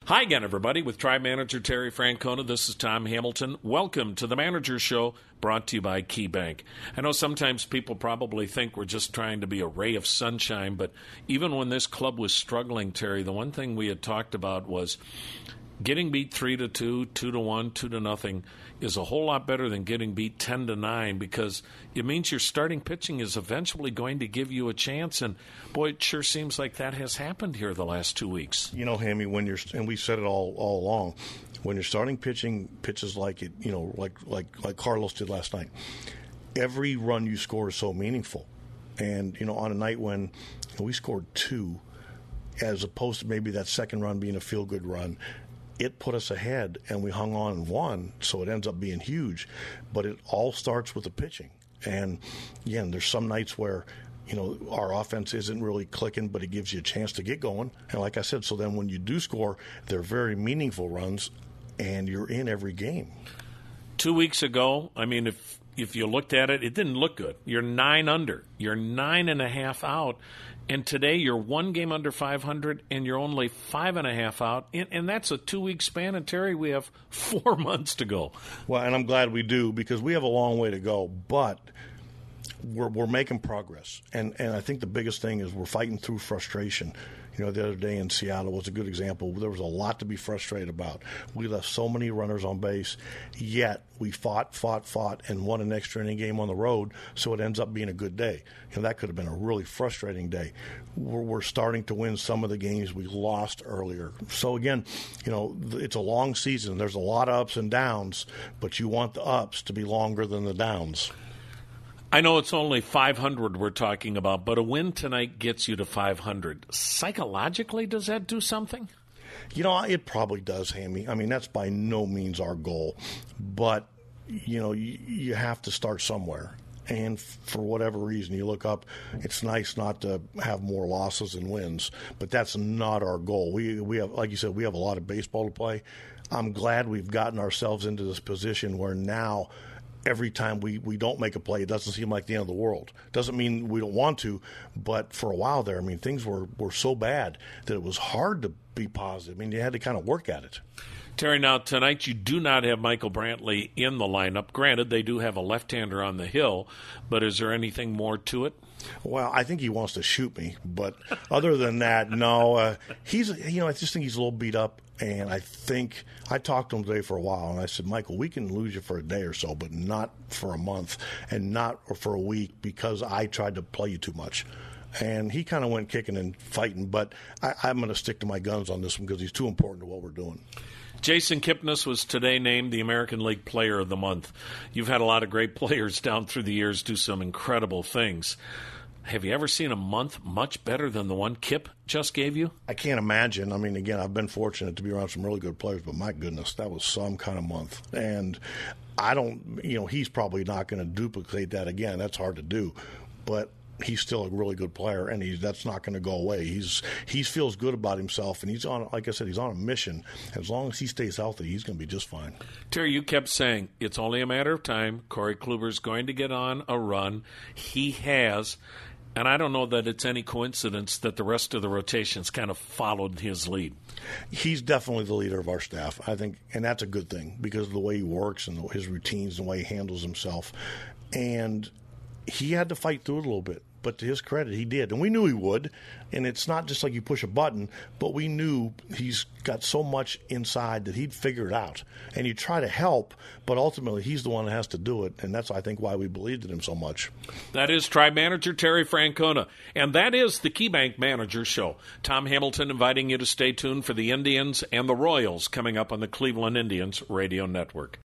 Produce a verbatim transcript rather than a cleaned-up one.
Hi again, everybody. With Tribe Manager Terry Francona, this is Tom Hamilton. Welcome to the Manager Show, brought to you by KeyBank. I know sometimes people probably think we're just trying to be a ray of sunshine, but even when this club was struggling, Terry, the one thing we had talked about was getting beat three to two, two to one, two to nothing is a whole lot better than getting beat ten to nine, because it means your starting pitching is eventually going to give you a chance. And boy, it sure seems like that has happened here the last two weeks. You know, Hammy, when you're and we said it all all along, when you're starting pitching pitches like it, you know, like like like Carlos did last night, every run you score is so meaningful. And you know, on a night when you know, we scored two, as opposed to maybe that second run being a feel good run, it put us ahead, and we hung on and won, so it ends up being huge. But it all starts with the pitching. And, again, there's some nights where, you know, our offense isn't really clicking, but it gives you a chance to get going. And like I said, so then when you do score, they're very meaningful runs, and you're in every game. Two weeks ago, I mean, if if you looked at it, it didn't look good. You're nine under. You're nine and a half out. And today you're one game under five hundred, and you're only five and a half out. And, and that's a two-week span. And, Terry, we have four months to go. Well, and I'm glad we do, because we have a long way to go. But we're we're making progress. And, and I think the biggest thing is we're fighting through frustration. You know, the other day in Seattle was a good example. There was a lot to be frustrated about. We left so many runners on base, yet we fought, fought, fought, and won an extra inning game on the road, so it ends up being a good day. You know, that could have been a really frustrating day. We're, we're starting to win some of the games we lost earlier. So, again, you know, it's a long season. There's a lot of ups and downs, but you want the ups to be longer than the downs. I know it's only five hundred we're talking about, but a win tonight gets you to five hundred. Psychologically, does that do something? You know, it probably does, Hammy. I mean, that's by no means our goal. But, you know, you, you have to start somewhere. And for whatever reason, you look up, it's nice not to have more losses than wins, but that's not our goal. We, we have, like you said, we have a lot of baseball to play. I'm glad we've gotten ourselves into this position where now – every time we, we don't make a play, it doesn't seem like the end of the world. Doesn't mean we don't want to, but for a while there, I mean, things were, were so bad that it was hard to be positive. I mean, you had to kind of work at it. Terry, now tonight you do not have Michael Brantley in the lineup. Granted, they do have a left-hander on the hill, but is there anything more to it? Well, I think he wants to shoot me, but other than that, no. Uh, he's, you know, I just think he's a little beat up, and I think I talked to him today for a while, and I said, Michael, we can lose you for a day or so, but not for a month and not for a week because I tried to play you too much. And he kind of went kicking and fighting, but I, I'm going to stick to my guns on this one because he's too important to what we're doing. Jason Kipnis was today named the American League Player of the Month. You've had a lot of great players down through the years do some incredible things. Have you ever seen a month much better than the one Kip just gave you? I can't imagine. I mean, again, I've been fortunate to be around some really good players, but my goodness, that was some kind of month. And I don't, you know, he's probably not going to duplicate that again. That's hard to do. But he's still a really good player, and he's, that's not going to go away. He's he feels good about himself, and he's on, like I said, he's on a mission. As long as he stays healthy, he's going to be just fine. Terry, you kept saying it's only a matter of time. Corey Kluber's going to get on a run. He has. And I don't know that it's any coincidence that the rest of the rotations kind of followed his lead. He's definitely the leader of our staff, I think, and that's a good thing because of the way he works and his routines and the way he handles himself. And he had to fight through it a little bit. But to his credit, he did. And we knew he would. And it's not just like you push a button, but we knew he's got so much inside that he'd figure it out. And you try to help, but ultimately he's the one that has to do it. And that's, I think, why we believed in him so much. That is Tribe Manager Terry Francona. And that is the KeyBank Manager Show. Tom Hamilton inviting you to stay tuned for the Indians and the Royals coming up on the Cleveland Indians Radio Network.